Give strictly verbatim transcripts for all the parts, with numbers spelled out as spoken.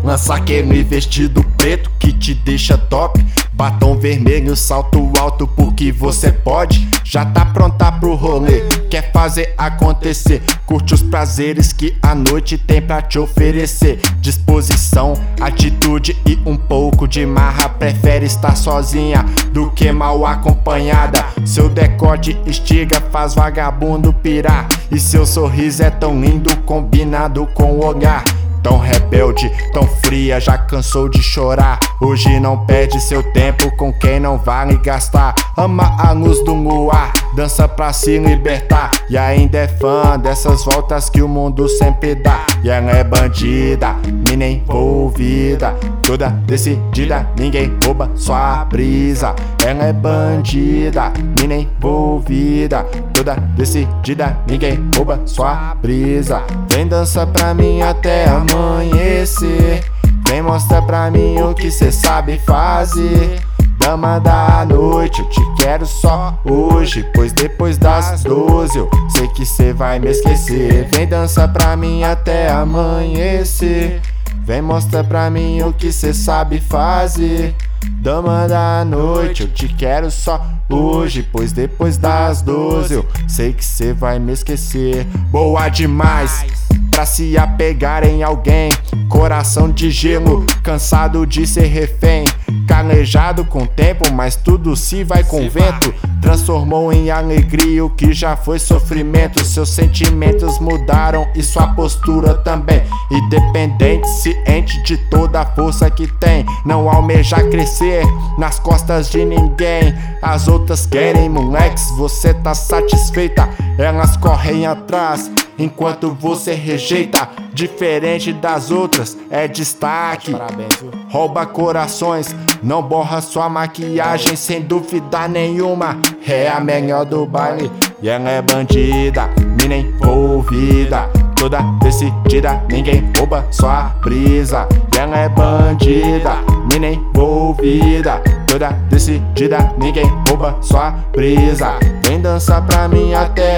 Lança aquele vestido preto que te deixa top, batom vermelho, salto alto porque você pode. Já tá pronta pro rolê, quer fazer acontecer. Curte os prazeres que a noite tem pra te oferecer. Disposição, atitude e um pouco de marra. Prefere estar sozinha do que mal acompanhada. Seu decote estiga, faz vagabundo pirar. E seu sorriso é tão lindo, combinado com o olhar. Tão rebelde, tão fria, já cansou de chorar. Hoje não perde seu tempo com quem não vale gastar. Ama a luz do luar, dança pra se libertar. E ainda é fã dessas voltas que o mundo sempre dá. E ela é bandida, mina envolvida, toda decidida, ninguém rouba sua brisa. Ela é bandida, mina envolvida, toda decidida, ninguém rouba sua brisa. Vem dança pra mim até amanhecer, vem mostra pra mim o que cê sabe fazer. Dama da noite, eu te quero só hoje, pois depois das doze eu sei que cê vai me esquecer. Vem dança pra mim até amanhecer, vem mostra pra mim o que cê sabe fazer. Dama da noite, eu te quero só hoje, pois depois das doze eu sei que cê vai me esquecer. Boa demais pra se apegar em alguém, coração de gelo, cansado de ser refém. Calejado com o tempo, mas tudo se vai com o vento. Transformou em alegria o que já foi sofrimento. Seus sentimentos mudaram e sua postura também. Independente, ciente de toda a força que tem. Não almeja crescer nas costas de ninguém. As outras querem moleques, você tá satisfeita. Elas correm atrás enquanto você rejeita. Diferente das outras, é destaque. Parabéns, viu? Rouba corações, não borra sua maquiagem. Sem dúvida nenhuma, é a melhor do baile. E ela é bandida, mina envolvida, toda decidida, ninguém rouba sua brisa. E ela é bandida, mina envolvida, toda decidida, ninguém rouba sua brisa. Vem dançar pra mim até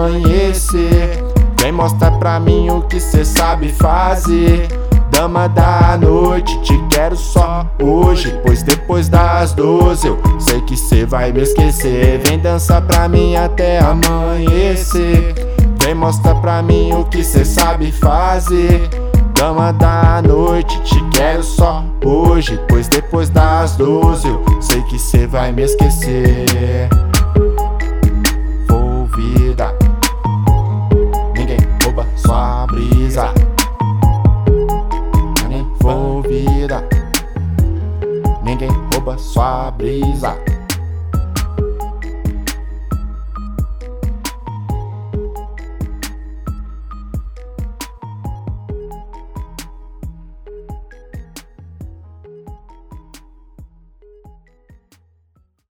amanhecer, vem mostra pra mim o que cê sabe fazer. Dama da noite, te quero só hoje, pois depois das doze eu sei que cê vai me esquecer. Vem dançar pra mim até amanhecer, vem mostra pra mim o que cê sabe fazer. Dama da noite, te quero só hoje, pois depois das doze eu sei que cê vai me esquecer. Envolvida, ninguém rouba sua brisa. Envolvida, ninguém rouba sua brisa.